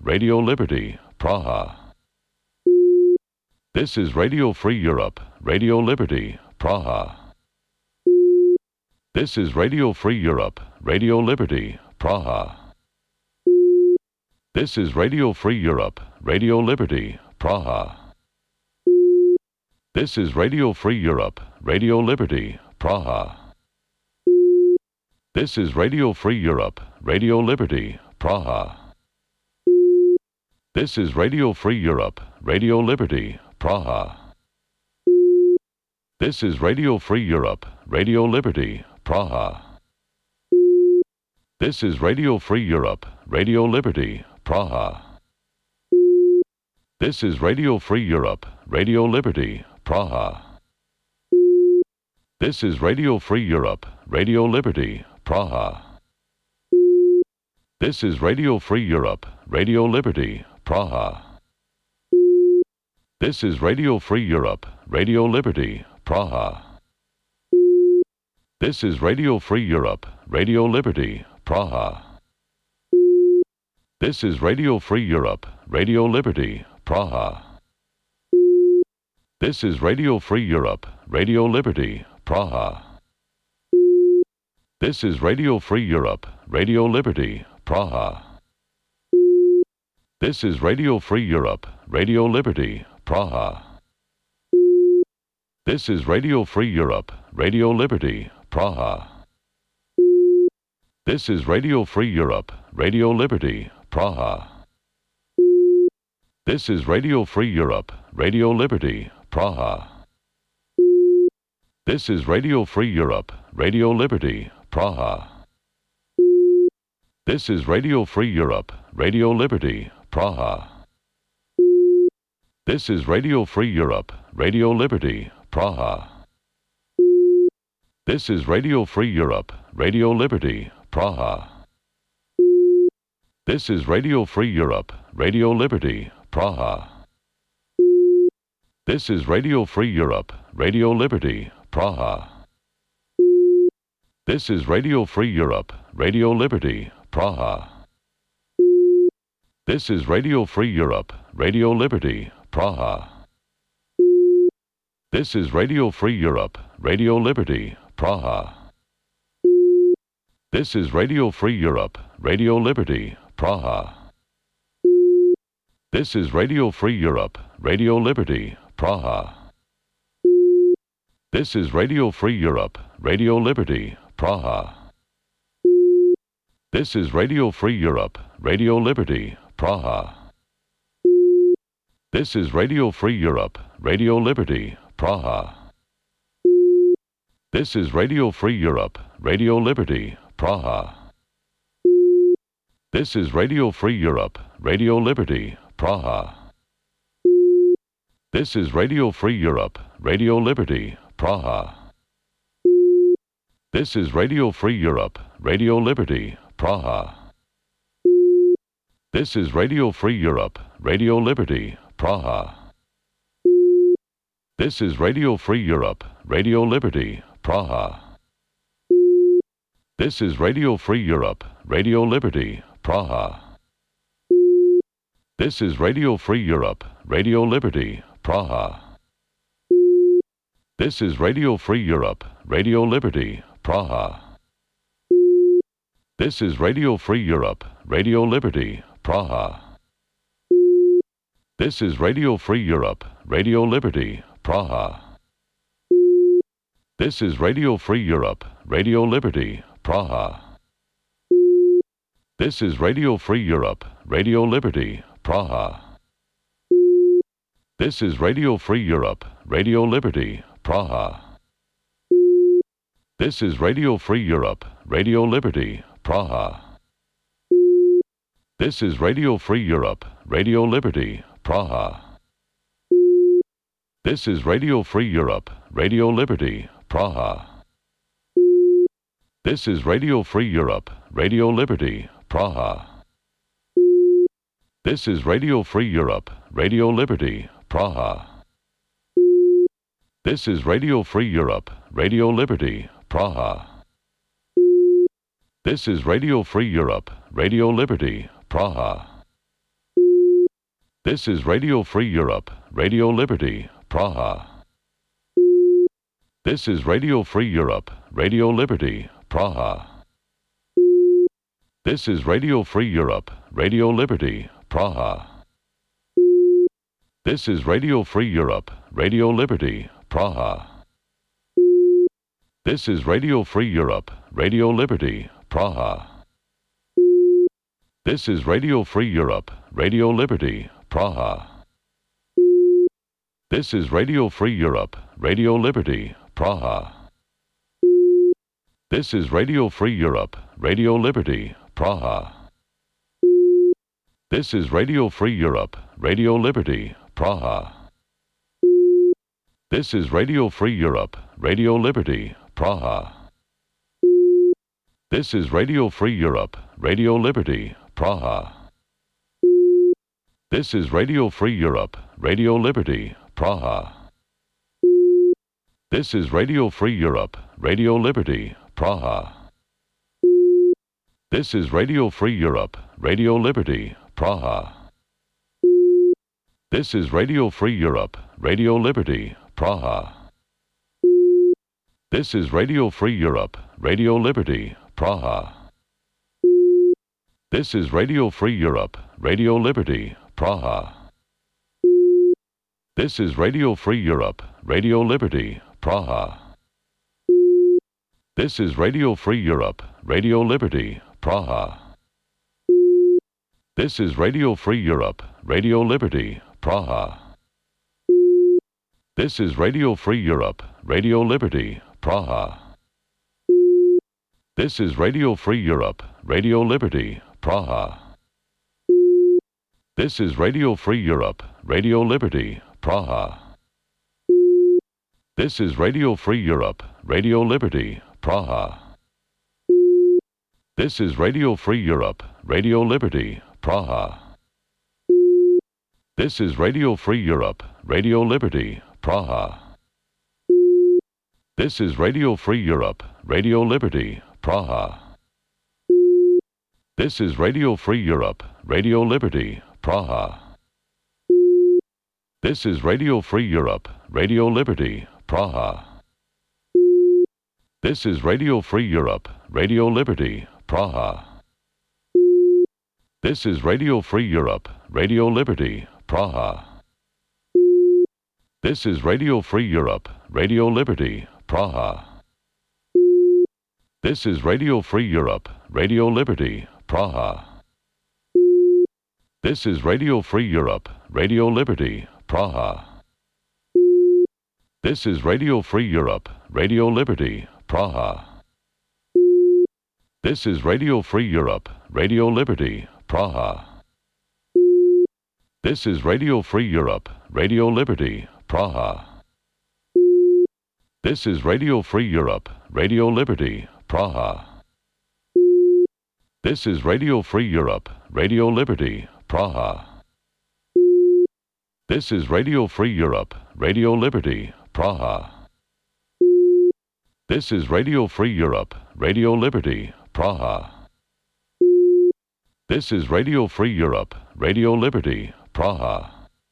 Radio Liberty, Praha. This is Radio Free Europe, Radio Liberty, Praha. This is Radio Free Europe, Radio Liberty, Praha. This is Radio Free Europe, Radio Liberty, Praha. This is Radio Free Europe, Radio Liberty, Praha. This is Radio Free Europe, Radio Liberty, Praha. This is Radio Free Europe, Radio Liberty, Praha. This is Radio Free Europe, Radio Liberty, Praha. This is Radio Free Europe, Radio Liberty, Praha. This is Radio Free Europe, Radio Liberty, Praha. This is Radio Free Europe, Radio Liberty, Praha. This is Radio Free Europe, Radio Liberty, Praha. This is Radio Free Europe, Radio Liberty, Praha. This is Radio Free Europe, Radio Liberty, Praha. This is Radio Free Europe, Radio Liberty, Praha. This is Radio Free Europe, Radio Liberty, Praha. This is Radio Free Europe, Radio Liberty, Praha. This is Radio Free Europe, Radio Liberty, Praha. This is Radio Free Europe, Radio Liberty, Praha. This is Radio Free Europe, Radio Liberty, Praha. This is Radio Free Europe, Radio Liberty, Praha. This is Radio Free Europe, Radio Liberty, Praha. This is Radio Free Europe, Radio Liberty, Praha. This is Radio Free Europe, Radio Liberty, Praha. This is Radio Free Europe, Radio Liberty, Praha. This is Radio Free Europe, Radio Liberty, Praha. This is Radio Free Europe, Radio Liberty, Praha. This is Radio Free Europe, Radio Liberty, Praha. This is Radio Free Europe, Radio Liberty, Praha. This is Radio Free Europe, Radio Liberty, Praha. This is Radio Free Europe, Radio Liberty, Praha. This is Radio Free Europe, Radio Liberty, Praha. This is Radio Free Europe, Radio Liberty, Praha. This is Radio Free Europe, Radio Liberty, Praha. This is Radio Free Europe, Radio Liberty, Praha. This is Radio Free Europe, Radio Liberty, Praha. This is Radio Free Europe, Radio Liberty, Praha. This is Radio Free Europe, Radio Liberty, Praha. This is Radio Free Europe, Radio Liberty, Praha. This is Radio Free Europe, Radio Liberty, Praha. This is Radio Free Europe, Radio Liberty, Praha. This is Radio Free Europe, Radio Liberty, Praha. This is Radio Free Europe, Radio Liberty, Praha. This is Radio Free Europe, Radio Liberty, Praha. This is Radio Free Europe, Radio Liberty, Praha. This is Radio Free Europe, Radio Liberty, Praha. This is Radio Free Europe, Radio Liberty, Praha. This is Radio Free Europe, Radio Liberty, Praha. This is Radio Free Europe, Radio Liberty, Praha. This is Radio Free Europe, Radio Liberty, Praha. This is Radio Free Europe, Radio Liberty, Praha. This is Radio Free Europe, Radio Liberty, Praha. This is Radio Free Europe, Radio Liberty, Praha. This is Radio Free Europe, Radio Liberty, Praha. This is Radio Free Europe, Radio Liberty, Praha. This is Radio Free Europe, Radio Liberty, Praha. This is Radio Free Europe, Radio Liberty, Praha. This is Radio Free Europe, Radio Liberty, Praha. This is Radio Free Europe, Radio Liberty, Praha. This is Radio Free Europe, Radio Liberty, Praha. This is Radio Free Europe, Radio Liberty, Praha. This is Radio Free Europe, Radio Liberty, Praha. This is Radio Free Europe, Radio Liberty, Praha. This is Radio Free Europe, Radio Liberty, Praha. This is Radio Free Europe, Radio Liberty, Praha. This is Radio Free Europe, Radio Liberty, Praha. This is Radio Free Europe, Radio Liberty, Praha. This is Radio Free Europe, Radio Liberty, Praha. This is Radio Free Europe, Radio Liberty, Praha. This is Radio Free Europe, Radio Liberty, Praha. This is Radio Free Europe, Radio Liberty, Praha. This is Radio Free Europe, Radio Liberty, Praha. This is Radio Free Europe, Radio Liberty, Praha. This is Radio Free Europe, Radio Liberty, Praha. This is Radio Free Europe, Radio Liberty, Praha. This is Radio Free Europe, Radio Liberty, Praha. This is Radio Free Europe, Radio Liberty, Praha. This is Radio Free Europe, Radio Liberty, Praha. This is Radio Free Europe, Radio Liberty, Praha. This is Radio Free Europe, Radio Liberty, Praha. This is Radio Free Europe, Radio Liberty, Praha. This is Radio Free Europe, Radio Liberty, Praha. This is Radio Free Europe, Radio Liberty, Praha. This is Radio Free Europe, Radio Liberty, Praha. This is Radio Free Europe, Radio Liberty, Praha. This is Radio Free Europe, Radio Liberty, Praha. This is Radio Free Europe, Radio Liberty, Praha. This is Radio Free Europe, Radio Liberty, Praha. This is Radio Free Europe, Radio Liberty, Praha. This is Radio Free Europe, Radio Liberty, Praha. This is Radio Free Europe, Radio Liberty, Praha. This is Radio Free Europe, Radio Liberty, Praha. This is Radio Free Europe, Radio Liberty, Praha. This is Radio Free Europe, Radio Liberty, Praha. This is Radio Free Europe, Radio Liberty, Praha. This is Radio Free Europe, Radio Liberty, Praha. This is Radio Free Europe, Radio Liberty, Praha. This is Radio Free Europe, Radio Liberty, Praha.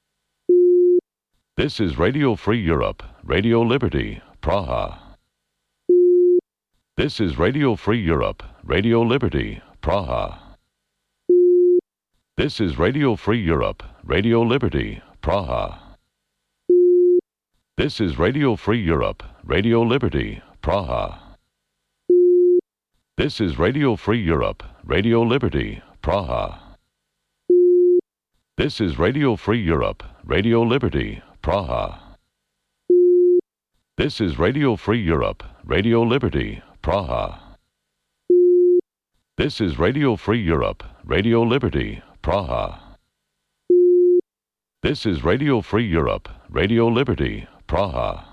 This is Radio Free Europe, Radio Liberty, Praha. This is Radio Free Europe, Radio Liberty, Praha. This is Radio Free Europe, Radio Liberty, Praha. This is Radio Free Europe, Radio Liberty, Praha. This is Radio Free Europe, Radio Liberty, Praha. This is Radio Free Europe, Radio Liberty, Praha. This is Radio Free Europe, Radio Liberty, Praha. This is Radio Free Europe, Radio Liberty, Praha. This is Radio Free Europe, Radio Liberty, Praha.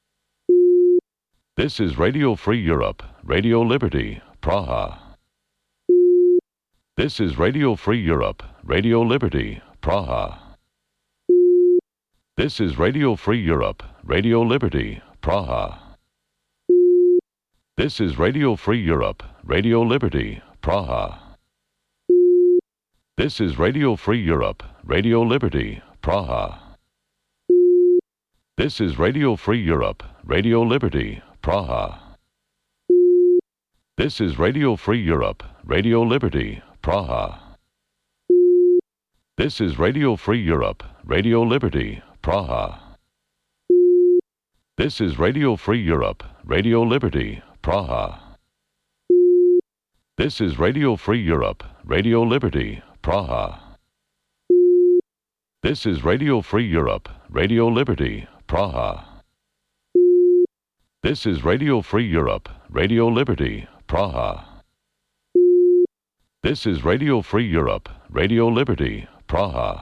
This is Radio Free Europe, Radio Liberty, Praha. This is Radio Free Europe, Radio Liberty, Praha. This is Radio Free Europe, Radio Liberty, Praha. This is Radio Free Europe, Radio Liberty, Praha. This is Radio Free Europe, Radio Liberty, Praha. This is Radio Free Europe, Radio Liberty, Praha. This is Radio Free Europe, Radio Liberty, Praha. This is Radio Free Europe, Radio Liberty, Praha. This is Radio Free Europe, Radio Liberty, Praha. This is Radio Free Europe, Radio Liberty, Praha. This is Radio Free Europe, Radio Liberty, Praha. This is Radio Free Europe, Radio Liberty, Praha. This is Radio Free Europe, Radio Liberty, Praha.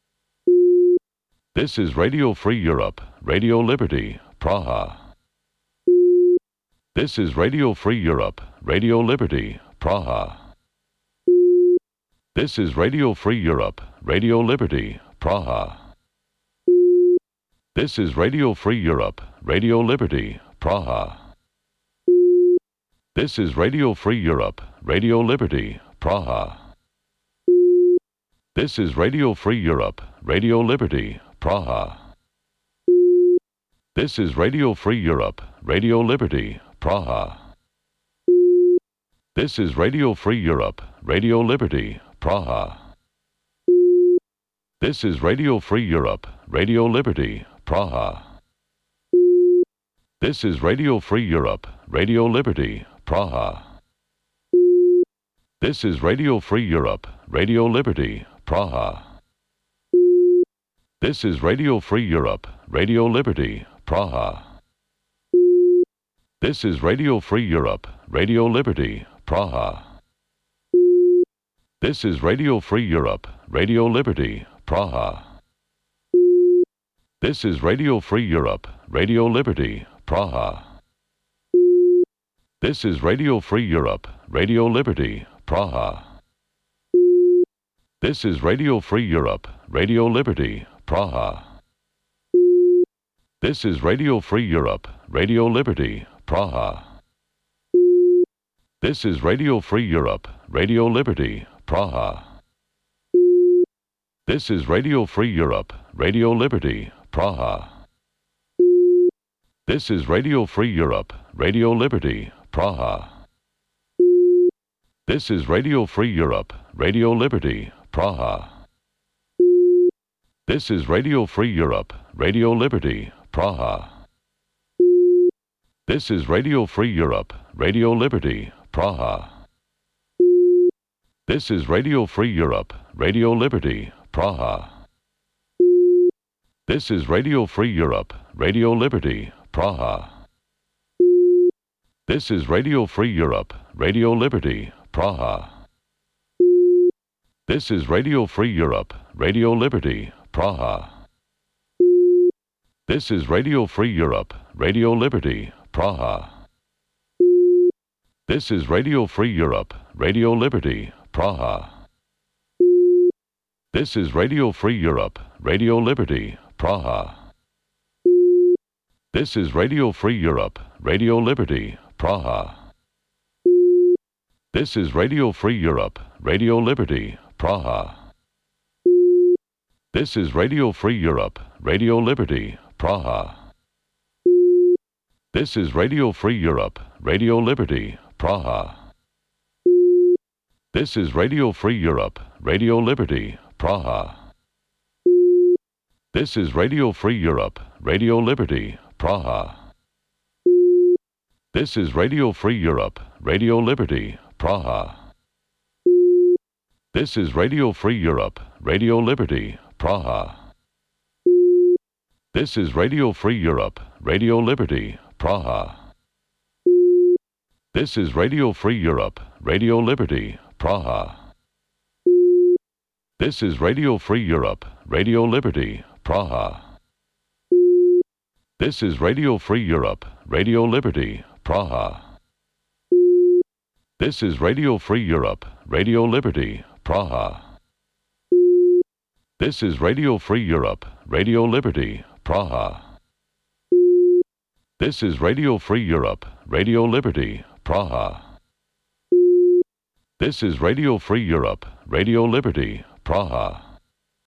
This is Radio Free Europe, Radio Liberty, Praha. This is Radio Free Europe, Radio Liberty, Praha. This is Radio Free Europe, Radio Liberty, Praha. This is Radio Free Europe, Radio Liberty, Praha. This is Radio Free Europe, Radio Liberty, Praha. This is Radio Free Europe, Radio Liberty, Praha. This is Radio Free Europe, Radio Liberty, Praha. This is Radio Free Europe, Radio Liberty, Praha. This is Radio Free Europe, Radio Liberty, Praha. This is Radio Free Europe, Radio Liberty, Praha. This is Radio Free Europe, Radio Liberty, Praha. This is Radio Free Europe, Radio Liberty, Praha. This is Radio Free Europe, Radio Liberty, Praha. This is Radio Free Europe, Radio Liberty, Praha. This is Radio Free Europe, Radio Liberty, Praha. This is Radio Free Europe, Radio Liberty, Praha. This is Radio Free Europe, Radio Liberty, Praha. This is Radio Free Europe, Radio Liberty, Praha. This is Radio Free Europe, Radio Liberty, Praha. This is Radio Free Europe, Radio Liberty, Praha. This is Radio Free Europe, Radio Liberty, Praha. This is Radio Free Europe, Radio Liberty, Praha. This is Radio Free Europe, Radio Liberty, Praha. This is Radio Free Europe, Radio Liberty, Praha. This is Radio Free Europe, Radio Liberty, Praha. This is Radio Free Europe, Radio Liberty, Praha. This is Radio Free Europe, Radio Liberty, Praha. This is Radio Free Europe, Radio Liberty, Praha. This is Radio Free Europe, Radio Liberty, Praha. This is Radio Free Europe, Radio Liberty, Praha. This is Radio Free Europe, Radio Liberty, Praha. This is Radio Free Europe, Radio Liberty, Praha. This is Radio Free Europe, Radio Liberty, Praha. This is Radio Free Europe, Radio Liberty, Praha. This is Radio Free Europe, Radio Liberty, Praha. This is Radio Free Europe, Radio Liberty, Praha. This is Radio Free Europe, Radio Liberty, Praha. This is Radio Free Europe, Radio Liberty, Praha. This is Radio Free Europe, Radio Liberty, Praha. This is Radio Free Europe, Radio Liberty, Praha. This is Radio Free Europe, Radio Liberty, Praha. This is Radio Free Europe, Radio Liberty, Praha. This is Radio Free Europe, Radio Liberty, Praha. This is Radio Free Europe, Radio Liberty, Praha. This is Radio Free Europe, Radio Liberty, Praha. This is Radio Free Europe, Radio Liberty, Praha. This is Radio Free Europe, Radio Liberty, Praha.